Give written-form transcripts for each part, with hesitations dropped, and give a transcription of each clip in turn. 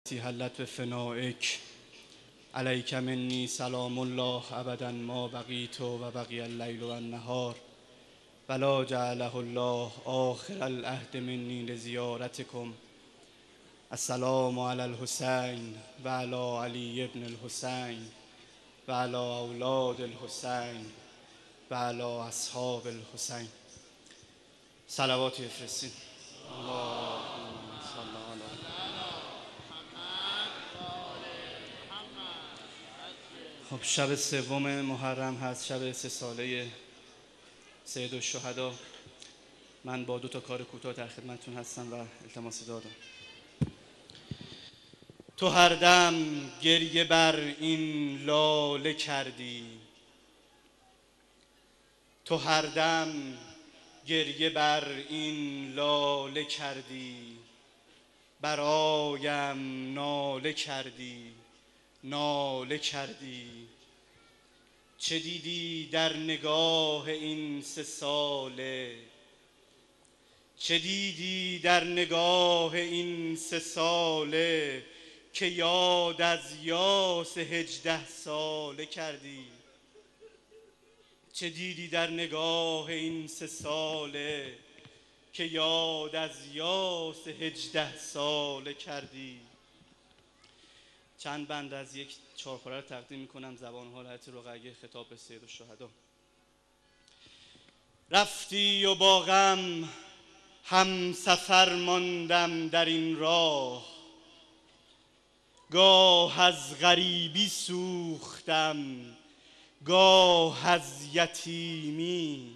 حلت به فنائک علیک منی سلام الله ابدا ما بقیت و بقی اللیل و النهار ولا جعله الله آخر العهد منی لزیارتکم. السلام علی الحسین و علی علی ابن الحسین و علی اولاد الحسین و علی اصحاب الحسین. صلواتی بفرستین. اللهم صل علی خب شب سوم محرم هست، شب 3 ساله سید الشهدا. من با 2 کار کوتاه در خدمتتون هستم و التماس دعا دارم. تو هر دم گریه بر این لاله کردی، تو هر دم گریه بر این لاله کردی، برایم ناله کردی ناله کردی. چه دیدی در نگاه این 3 ساله، چه دیدی در نگاه این 3 ساله که یاد از یاس 18 ساله کردی؟ چه دیدی در نگاه این 3 ساله که یاد از یاس 18 ساله کردی؟ چند بند از یک 4 پاره رو تقدیم میکنم زبان حالت رقیه خطاب به سید الشهدا. رفتی و با غم هم سفر ماندم در این راه، گاه از غریبی سوختم گاه از یتیمی.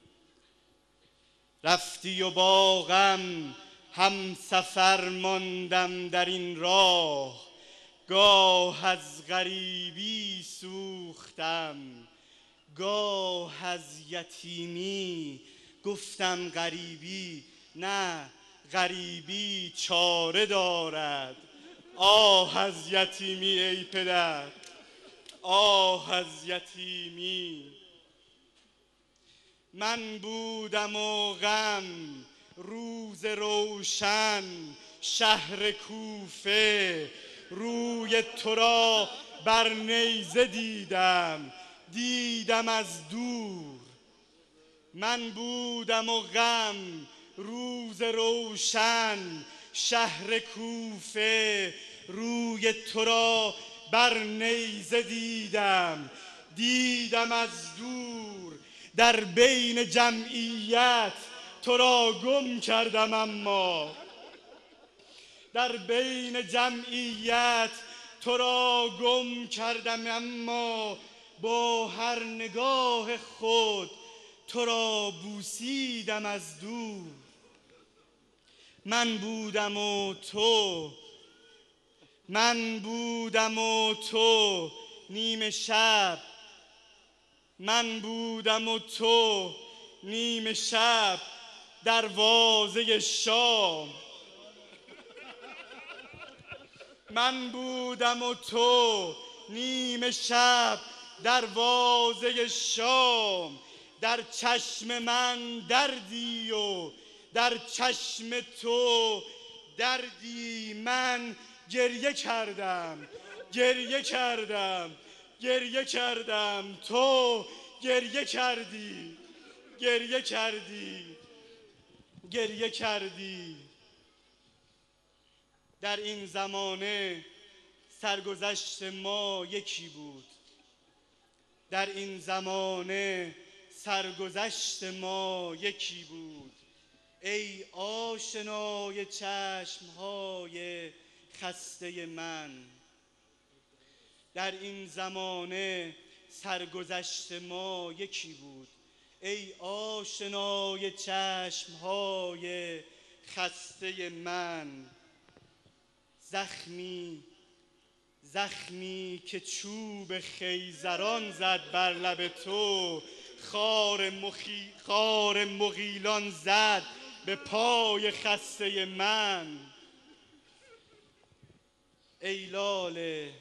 رفتی و با غم هم سفر ماندم در این راه، گاه از غریبی سوختم گاه از یتیمی. گفتم غریبی نه، غریبی چاره دارد. آه از یتیمی ای پدر، آه از یتیمی. من بودم و غم روز روشن شهر کوفه، روی تو را بر نیزه دیدم دیدم از دور. من بودم و غم روز روشن شهر کوفه، روی تو را بر نیزه دیدم دیدم از دور. در بین جمعیت تو را گم کردم، اما در بین جمعیت تو را گم کردم، اما با هر نگاه خود تو را بوسیدم از دور. من بودم و تو، من بودم و تو نیمه شب، من بودم و تو نیمه شب دروازه شام. من بودم و تو نیمه شب دروازه شام. در چشم من دردی و در چشم تو دردی. من گریه کردم گریه کردم گریه کردم، تو گریه کردی گریه کردی گریه کردی. در این زمانه سرگذشت ما یکی بود، در این زمانه سرگذشت ما یکی بود. ای آشنای چشمهای خسته من، در این زمانه سرگذشت ما یکی بود. ای آشنای چشمهای خسته من. زخمی زخمی که چوب خیزران زد بر لب تو، خار مغیلان زد به پای خسته من. ای لاله،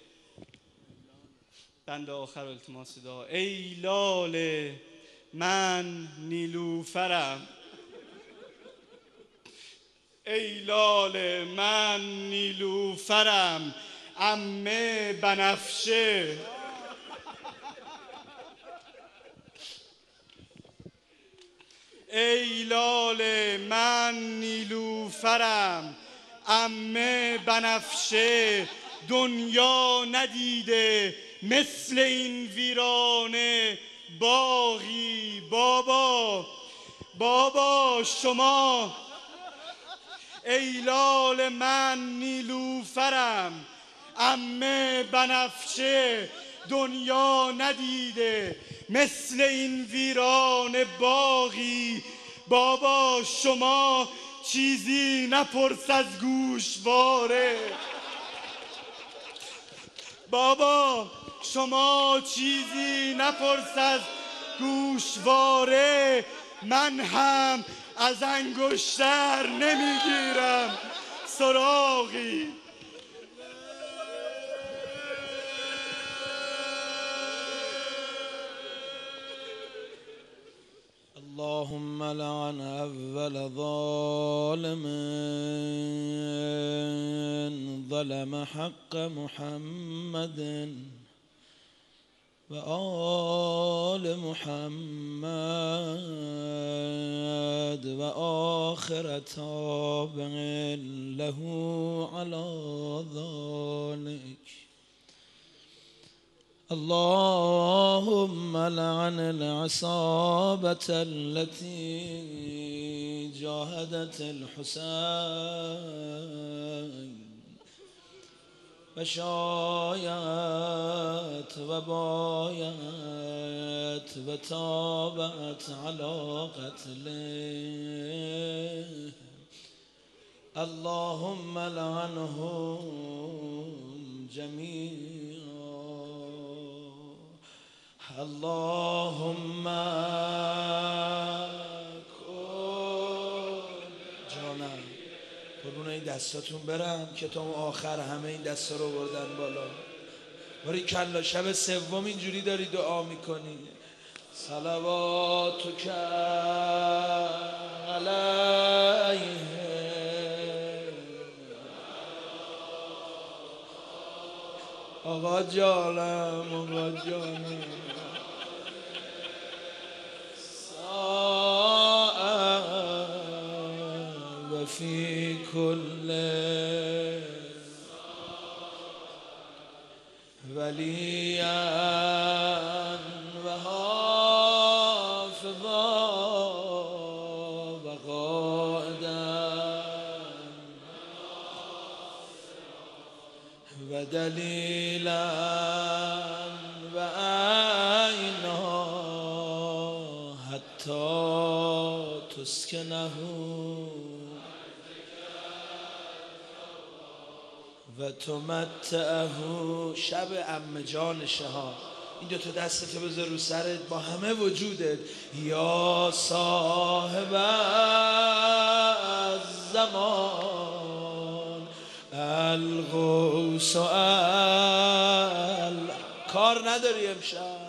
بند آخر التماس دعا. ای لاله من نیلوفرم، ای لاله من نیلوفرم عمه بنفشه. ای لاله من نیلوفرم عمه بنفشه، دنیا ندیده مثل این ویرانه باغی. بابا شما. ای لاله من نیلوفرم عمه بنفشه، دنیا ندیده مثل این ویران باغی. بابا شما چیزی نپرس از گوشواره. بابا شما چیزی نپرس از گوشواره، من هم از انگشتر نمیگیرم سراغی. اللهم لعن اول ظالم ظلم حق محمد و آل محمد و آخر تابع له على ذلك. اللهم لعن العصابة التي جاهدت الحسين وشايت وبايت وتابعت على قتله. اللهم لعنهم جميعا. اللهم جانم قربون این دستاتون برم که تا آخر همه این دستا رو بردن بالا. باری کلا شب سوم اینجوری داری دعا میکنی. صلواتک علیه. آقا جانم و فی کل ولیا و حافظا و قائدا و دلیلا و عینا حتی تسکنه و تمتعه. شب عمه جان شهاب این دوتا دستتو بذار رو سرت با همه وجودت. یا صاحب الزمان الغوث کار نداری امشب.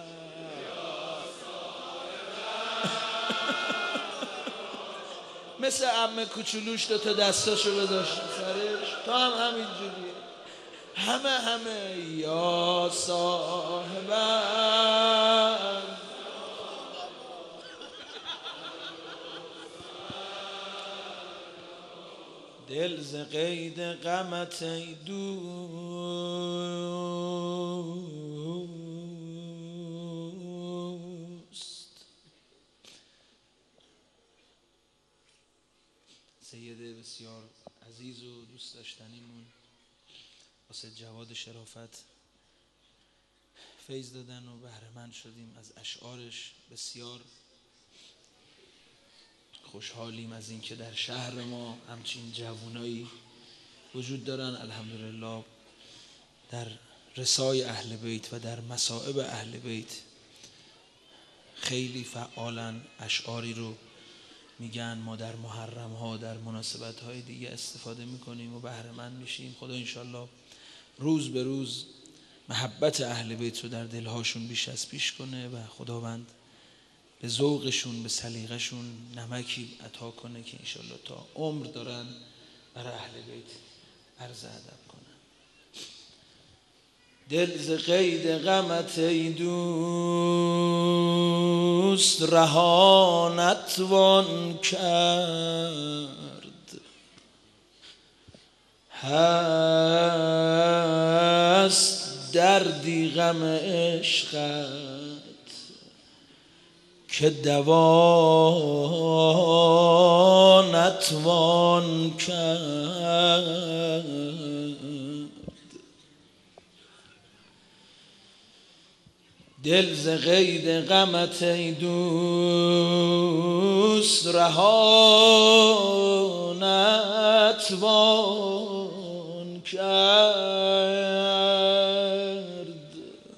مثل عمه کوچولوش دوتا دستاشو بذاشت سرش. تو هم همینجوری همه یا صاحب دل ز قید غمت ای دوست. سید بسیار عزیز و دوست داشتنیمون واسه جواد شرافت فیض دادن و بهره‌مند شدیم از اشعارش. بسیار خوشحالیم از اینکه در شهر ما همچین جوانایی وجود دارن. الحمدلله در رسای اهل بیت و در مصائب اهل بیت خیلی فعالن. اشعاری رو میگن، ما در محرم ها در مناسبت های دیگه استفاده میکنیم و بهره‌مند میشیم. خدا انشالله روز به روز محبت اهل بیت رو در دلهاشون بیش از پیش کنه و خداوند به ذوقشون به سلیقه‌شون نمکی عطا کنه که انشالله تا عمر دارن برای اهل بیت عرض ادب کنم. دل ز قید غمت ای دوست رها نتوان کرد، هست دردی غم عشقت که دوا نتوان کرد. دل ز قید غمت ای دوست رها نتوان کرد،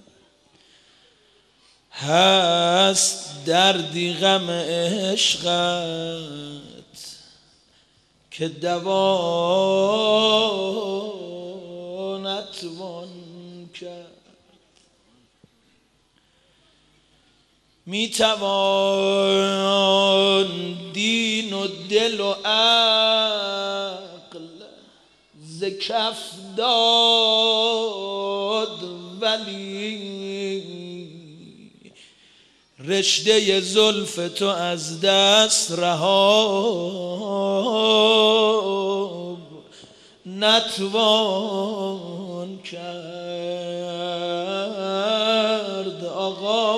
هست دردی غم عشقت که دوا نتوان کرد. می توان دین و دل و عقل ز کف داد، ولی رشته زلف تو از دست رها نتوان کرد. آقا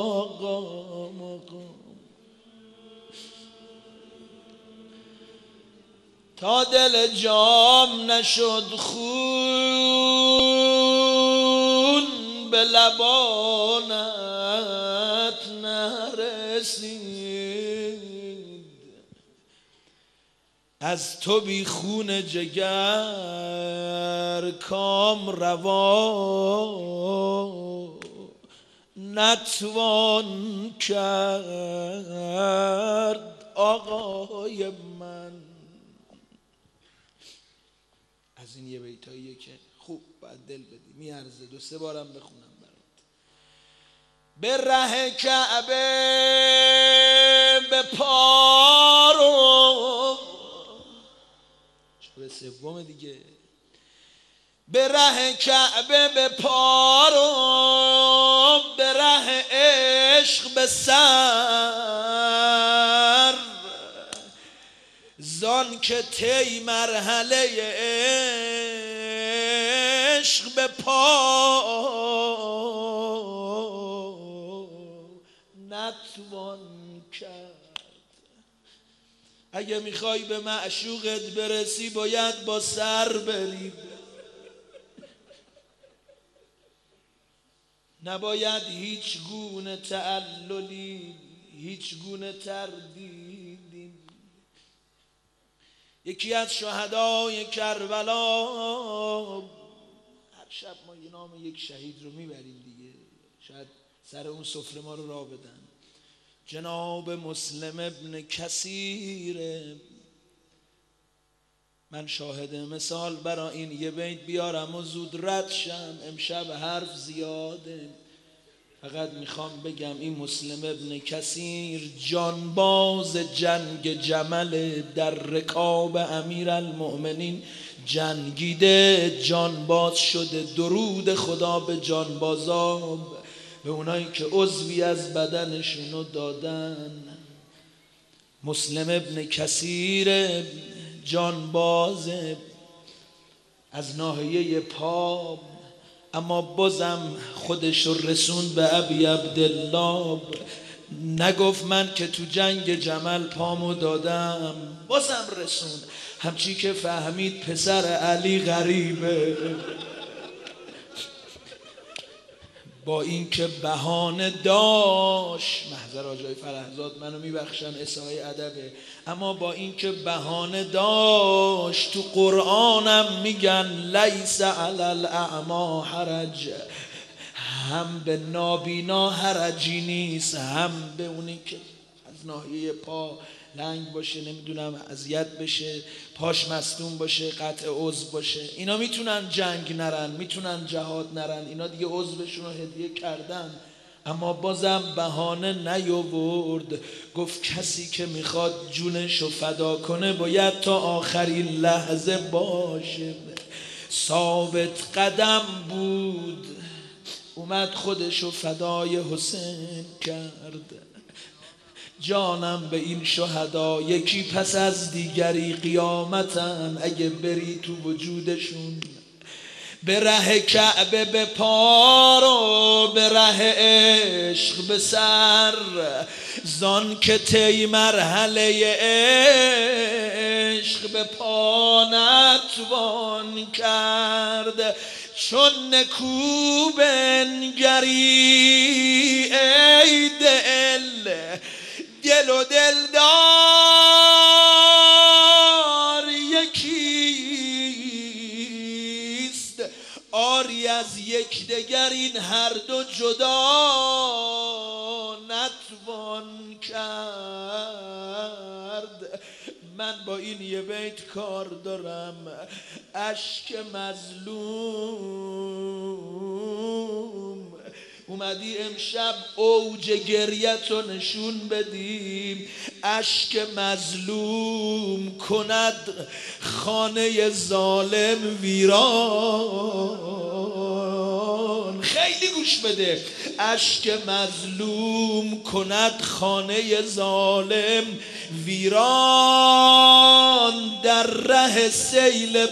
تا دل جام نشد خون به لبانت نرسید، از تو بی خون جگر کام روا نتوان کرد. آقای من از این یه بیتاییه که خوب باید دل بدی، میارزه 2-3 بارم بخونم برات. به ره کعبه به پارو، شب سوم دیگه، به ره کعبه به پارو، به ره عشق به سر، زان که تی مرحله عشق به پا نتوان کرد. اگه میخوای به معشوقت برسی باید با سر بری، نباید هیچ گونه تعللی، هیچ گونه تردیدی. یکی از شهدای کربلا، هر شب ما یه نام یک شهید رو میبریم دیگه، شاید سر اون سفره ما رو راه بدن، جناب مسلم ابن کثیر. من شاهد مثال برای این یه بیت بیارم و زود رد شم، امشب حرف زیاده، فقط میخوام بگم این مسلم ابن کثیر جانباز جنگ جمل، در رکاب امیرالمؤمنین جنگیده، جانباز شده. درود خدا به جانبازا، به اونایی که عضوی از بدنشونو دادن. مسلم ابن کثیر جانباز از ناحیه پا، اما بازم خودش رو رسوند به ابی عبدالله. نگفت من که تو جنگ جمل پامو دادم، بازم رسوند. همچی که فهمید پسر علی غریبه، با اینکه بهانه داشت، محضر آجای فرهزاد منو میبخشن اسای ادبه، اما با اینکه بهانه داشت، تو قرآنم میگن لیس علی الاعما حرج، هم به نابینا حرجی نیست، هم به اونی که از ناحیه پا لنگ باشه، نمیدونم اذیت بشه، پاش مصدوم باشه، قطع عضو باشه. اینا میتونن جنگ نرن، میتونن جهاد نرن، اینا دیگه عضوشون رو هدیه کردن، اما بازم بهانه نیاورد. گفت کسی که میخواد جونشو فدا کنه باید تا آخرین لحظه باشه. ثابت قدم بود، اومد خودشو فدای حسین کرد. جانم به این شهدا یکی پس از دیگری قیامتن، اگه بری تو وجودشون به ره کعبه به پا و به ره عشق به سر، زان که تی مرحله عشق به پا نتوان کرد. چون نکو بنگری ای دل و دلدار یکیست، آری از یکدیگر این هر دو جدا نتوان کرد. من با این یه بیت کار دارم. اشک مظلوم اومدی امشب اوج گریتو نشون بدیم. اشک مظلوم کند خانه ظالم ویران. خیلی گوش بده. اشک مظلوم کند خانه ظالم ویران، در ره سیل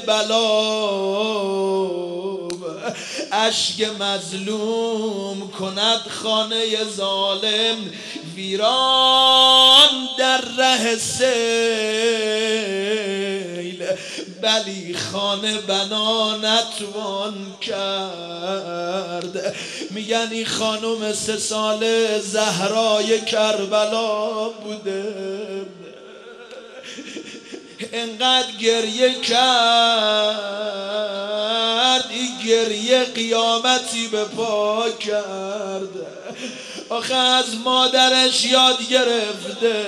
بلا. اشک مظلوم کند خانه ظالم ویران، در ره سیل بلی خانه بنا نتوان کرد. میگن این خانم 3 ساله زهرای کربلا بوده، انقدر گریه کرد این گریه قیامتی به پا کرد. آخه از مادرش یاد گرفته.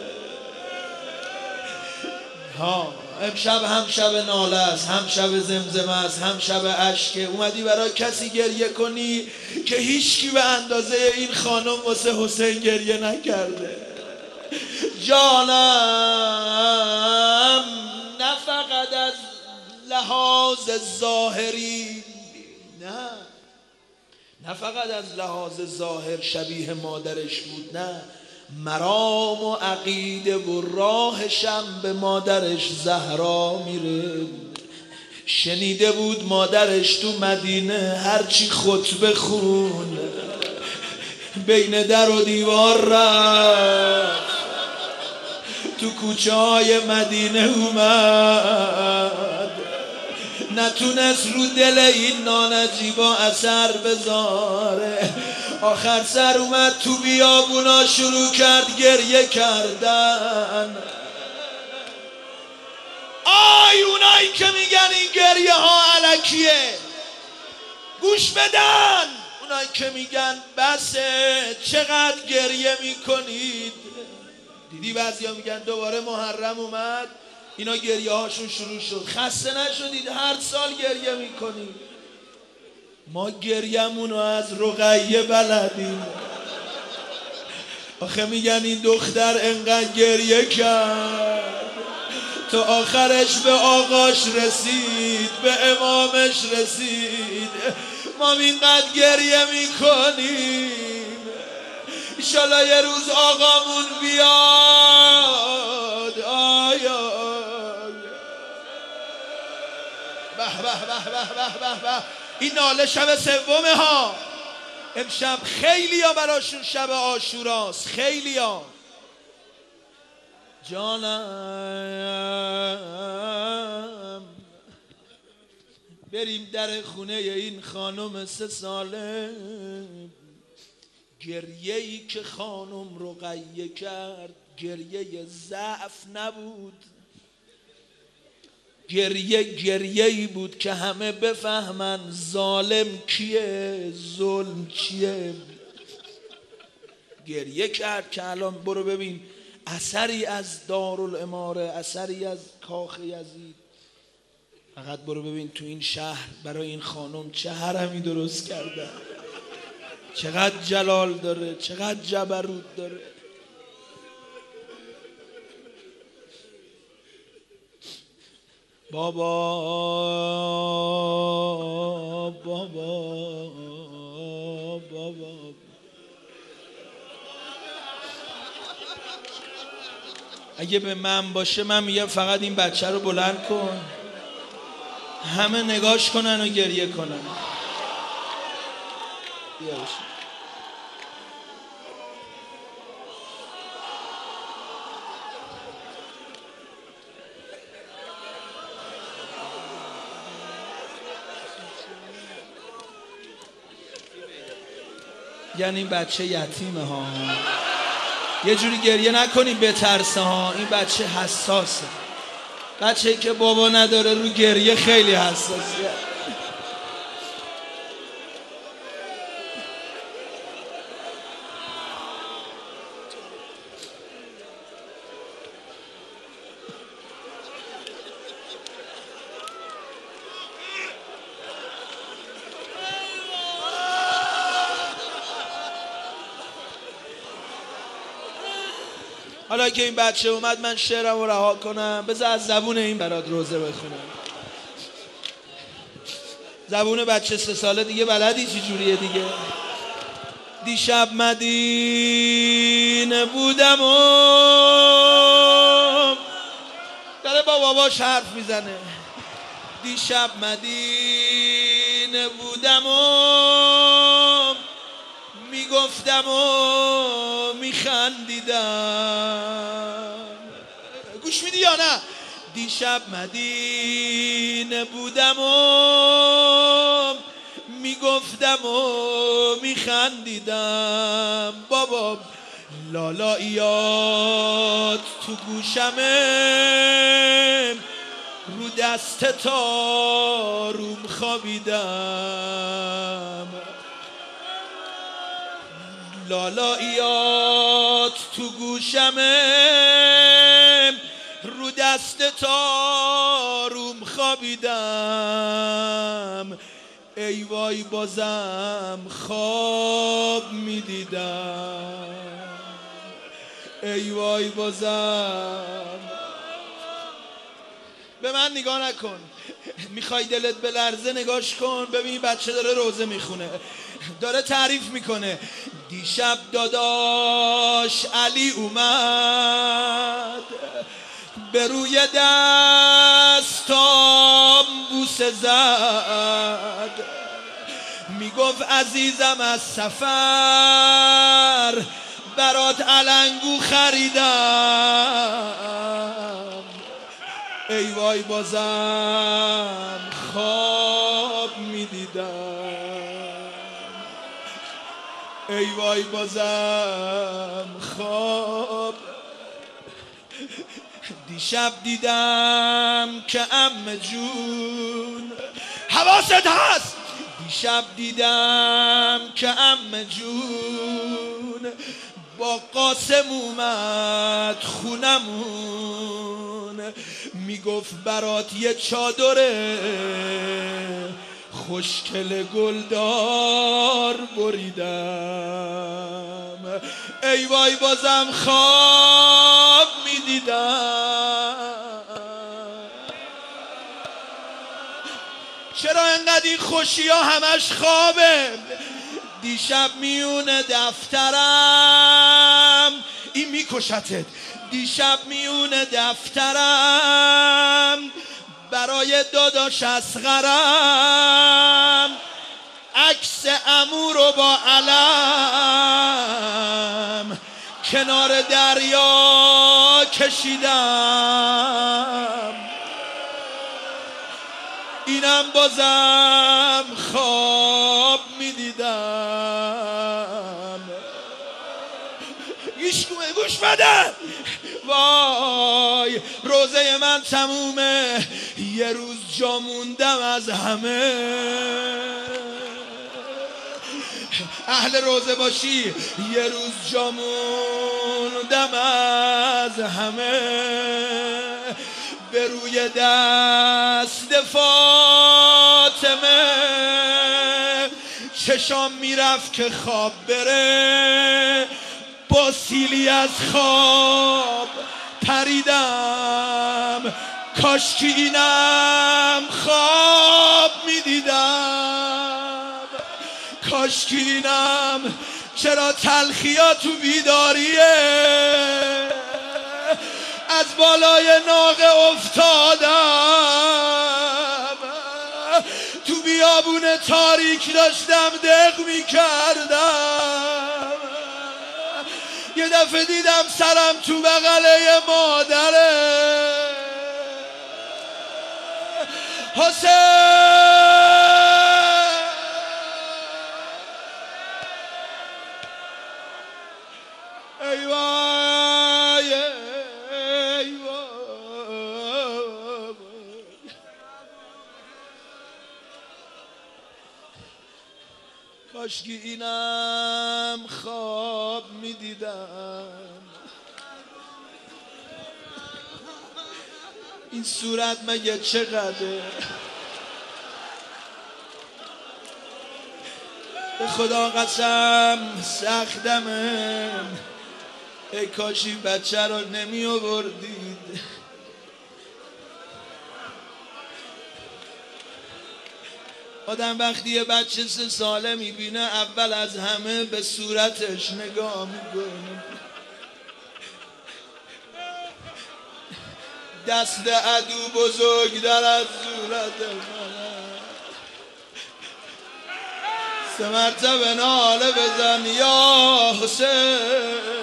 امشب هم شب ناله است، هم شب زمزمه است، هم شب اشکه. اومدی برای کسی گریه کنی که هیچکی به اندازه این خانم واسه حسین گریه نکرده. جانم نه فقط از لحاظ ظاهری، نه فقط از لحاظ ظاهر شبیه مادرش بود، نه، مرام و عقیده و راهشم به مادرش زهرا میره. شنیده بود مادرش تو مدینه هرچی خطبه خون بین در و دیوار رفت، تو کوچه های مدینه اومد، نتونست رو دل این نانجیبا اثر بذاره. آخر سر اومد تو بیابونا شروع کرد گریه کردن. آی اونایی که میگن این گریه ها الکیه، گوش بدن. اونایی که میگن بسه چقدر گریه میکنید. دیدی بعضیا میگن دوباره محرم اومد اینا گریه هاشون شروع شد. خسته نشدید؟ هر سال گریه میکنید. ما گریه‌مونو از رقیه بلدیم. آخه میگن این دختر انقدر گریه کرد تا آخرش به آقاش رسید، به امامش رسید. ما اینقدر گریه میکنیم انشالله یه روز آقامون بیاد. آیا به به به به به به. این ناله شب سومه ها. امشب خیلی ها براشون شب عاشوراست. خیلی ها. جانم بریم در خونه این خانم 3 ساله. گریه‌ای که خانم رقیه کرد گریه ضعف نبود، گریه‌ای بود که همه بفهمن ظالم کیه، ظلم چیه. گریه کرد که الان برو ببین اثری از دارالاماره، اثری از کاخ یزید. فقط برو ببین تو این شهر برای این خانم چه حرمی درست کردن. چقدر جلال داره، چقدر جبروت داره. بابا بابا بابا اگه به من باشه من میگم فقط این بچه رو بلند کن، همه نگاش کنن و گریه کنن. بیا بشین. یعنی این بچه یتیمه ها، یه جوری گریه نکنی بترسه ها. این بچه حساسه، بچه‌ای که بابا نداره رو گریه خیلی حساسه. حالا که این بچه اومد من شعرم رو رها کنم، بذار از زبون این برات روزه بخونم. زبون بچه 3 ساله دیگه بلدی چی جوریه دیگه. دیشب مدینه بودم و داره با باباش حرف میزنه. دیشب مدینه بودم و میگفتم و میخندیدم. گوش میدی یا نه؟ دیشب مدینه بودم و میگفتم و میخندیدم. بابا لالاییات تو گوشمه، رو دست تاروم خوابیدم. لالاییات تو گوشمه، رو دست تاروم خوابیدم. ای وای بازم خواب میدیدم، ای وای بازم. به من نگاه نکن، میخوای دلت بلرزه نگاش کن. ببین بچه داره روزه میخونه، داره تعریف میکنه. دیشب داداش علی اومد، به روی دستام بوسه زد. میگفت عزیزم از سفر برات علنگو خریدم. ای وای بازم خواب میدیدم، ای وای بازم خواب. دیشب دیدم که عمه جون، حواست هست؟ دیشب دیدم که عمه جون با قاسم اومد خونمون. میگفت برات یه چادره خوشگل گلدار بریدم. ای وای بازم خواب میدیدم. چرا انقدر این خوشی ها همش خوابه؟ دیشب میون دفترم، این میکشتت. دیشب میون دفترم برای داداش اصغرم عکس عمو رو با علم کنار دریا کشیدم. اینم بازم خواب میدیدم. گوش بده. وای روزه من تمومه، یه روز جا موندم از همه. اهل روزه باشی یه روز جا موندم از همه. به روی دست فاطمه چشام میرفت که خواب بره، با سیلی از خواب پریدم، کاش که اینم خواب میدیدم، کاش که اینم. چرا تلخیا تو بیداریه، از بالای ناقه افتادم، تو بیابون تاریک داشتم دق میکردم، یه دفعه دیدم سرم تو بغله مادره. حسین ای وای ای وای، کاشکی اینم خواب میدیدم. این صورت مگه چقدره؟ به خدا قسم سختمه، ای کاش این بچه رو نمی آوردید. آدم وقتی یه بچه 3 ساله میبینه اول از همه به صورتش نگاه میکنه. دست عدو بزرگتر از صورت منه. 3 مرتبه ناله بزن یا حسین.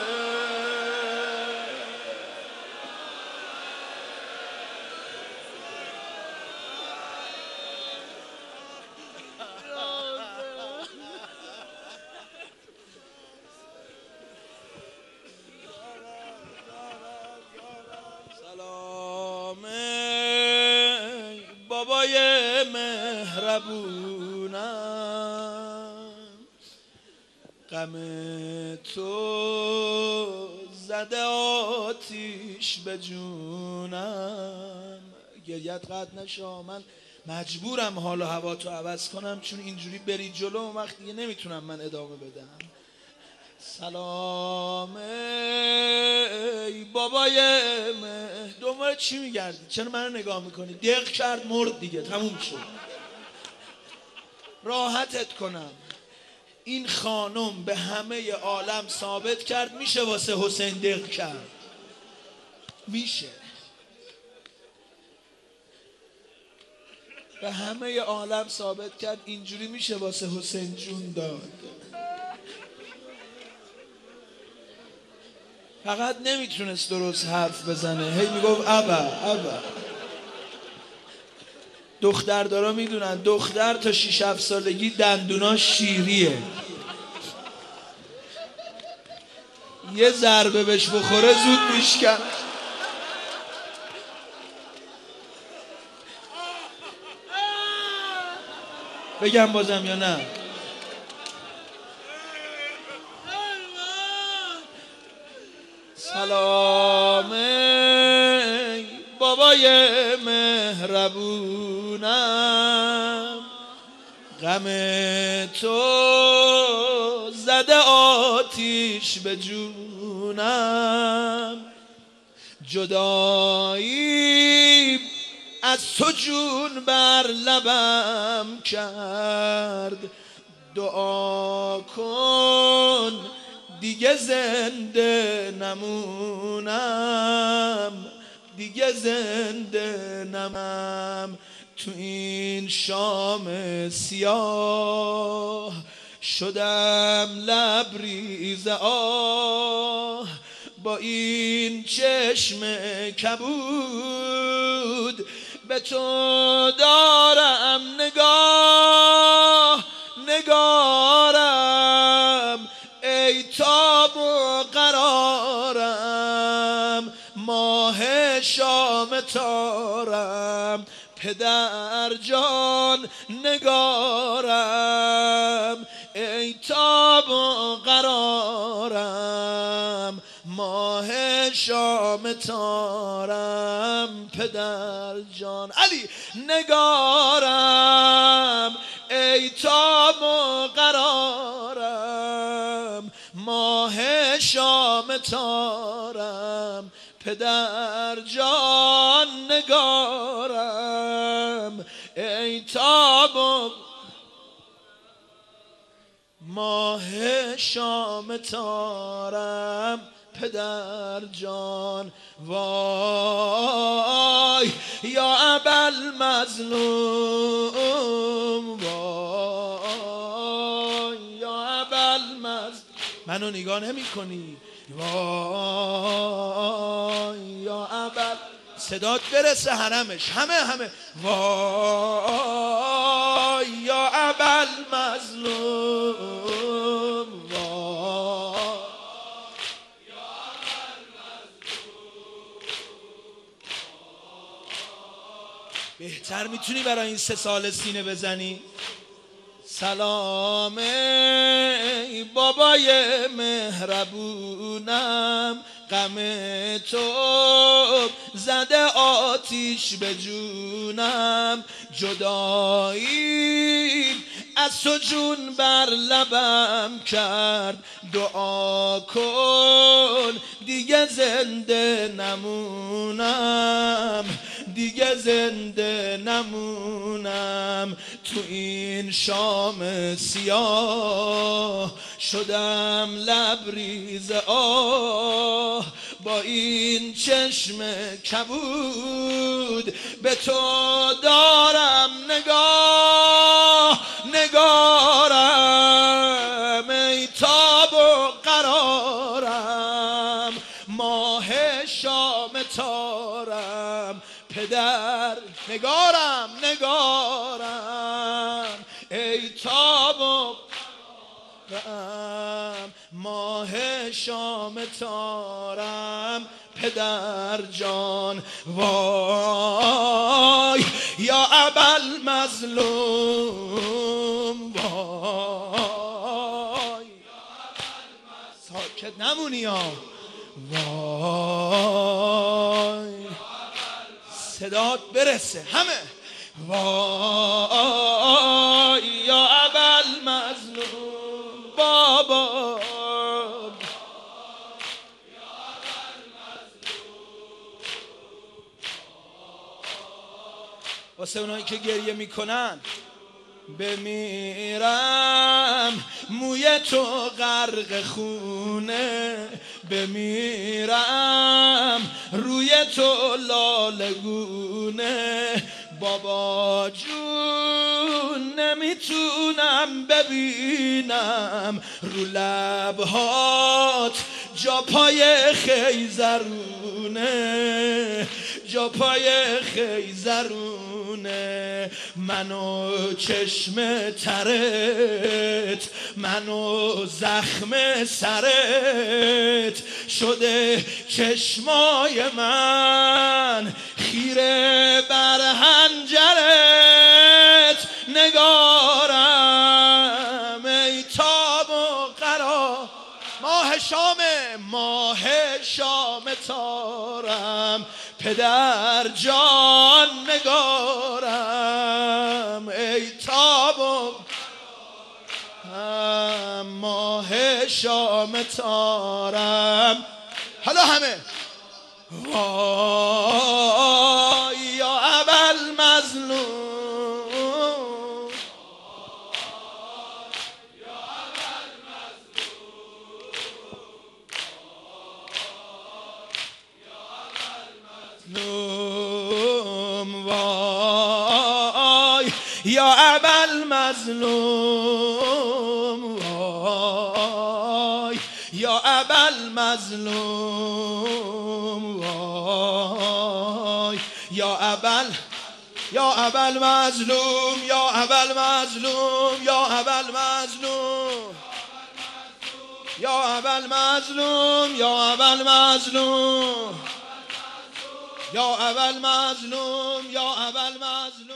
بابای مهربونم، غم تو زده آتیش به جونم. گریت قطع نشه، من مجبورم حال و هوا تو عوض کنم، چون اینجوری بری جلو و وقت دیگه نمیتونم من ادامه بدم. سلام ای بابای دنبال چی میگردی؟ چرا منو نگاه میکنی؟ دق کرد مرد دیگه، تموم شد. راحتت کنم، این خانم به همه عالم ثابت کرد میشه واسه حسین دق کرد، میشه به همه عالم ثابت کرد اینجوری میشه واسه حسین جون داد. فقط نمیتونست درست حرف بزنه، هی میگفت ابا. دختردارا میدونن دختر تا 6-7 سالگی دندوناش شیریه، یه ضربه بهش بخوره زود میشکن. بگم بازم یا نه؟ سلام بابای مهربونم، غم تو زده آتیش به جونم. جدایی از تو جون بر لبم کرد، دعا کن دیگه زنده نمونم، دیگه زنده نمونم. تو این شام سیاه شدم لبریز آه، با این چشم کبود به تو دارم نگارم، ای تاب و قرارم، ماه شام تارم، پدر جان نگارم، ای تاب و قرارم، ماه شام تارم، پدر جان علی نگارم، ای تاب و قرارم. ماه شام تارم پدر جان نگارم ای تاب ماه شام تارم پدر جان وای یا ابوالمظلوم وای یا ابوالمظلوم منو نگاه نمی کنی وای یا ابوال صدات برسه حرمش همه وای یا ابوالمظلوم وای بهتر میتونی برای این 3 سال سینه بزنی؟ سلام ای بابای مهربونم غم تو زده آتیش به جونم جدایی از تو جون بر لبم کرد دعا کن دیگه زنده نمونم دیگه زنده نمونم تو این شام سیاه شدم لبریز آه با این چشم کبود به تو دارم نگارم ای تاب و قرارم ماه شام تارم پدر نگارم ای تاب و ماه شام تارم پدر جان وای یا ابوالمظلوم وای ساکت نمونی ها وای صدات برسه همه وای یا ابوالمظلوم بابا واسه اونایی که گریه میکنن بمیرم موی تو غرق خونه بمیرم روی تو لالگونه بابا جون نمیتونم ببینم رو لبهات جا پای خیزرونه جا پای خیزرونه منو چشم ترت منو زخم سرت شده چشمای من خیره بر هنجرت نگارم ای تاب و قرار ماه شام تارم پدر جان نگارم ای تاب و ماه شام تارم حالا همه وای یا ابوالمظلوم وای یا ابوالمظلوم وای یا ابوالمظلوم وای یا ابوالمظلوم یا ابوالمظلوم یا ابوالمظلوم یا ابوالمظلوم یا ابوالمظلوم یا ابوالمظلوم یا ابوالمظلوم